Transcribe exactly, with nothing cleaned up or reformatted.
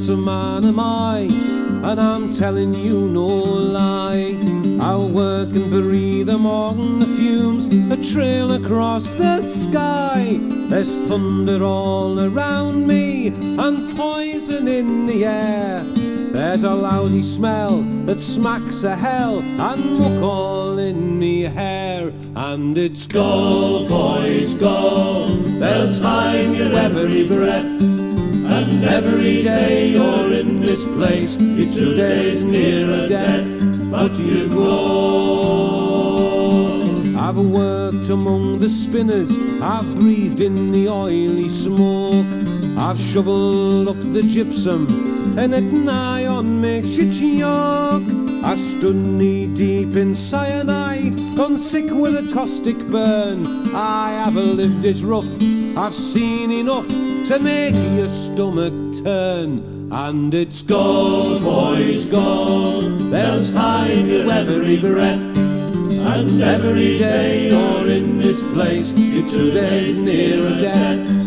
honest man am I, and I'm telling you no lie. I'll work and breathe among the fumes, a trail across the sky. There's thunder all around me and poison in the air. There's a lousy smell that smacks of hell and muck all in me hair. And it's go, boys, go, they'll time your every breath. And every day you're in this place, you're two days nearer death, but you go. I've worked among the spinners, I've breathed in the oily smoke, I've shoveled up the gypsum, and at nigh on makes you choke. I've stood knee deep in cyanide, gone sick with a caustic burn. I have lived it rough, I've seen enough to make your stomach turn. And it's go, boys, go, they'll time your every breath. And every day you're in this place, you're two days nearer death,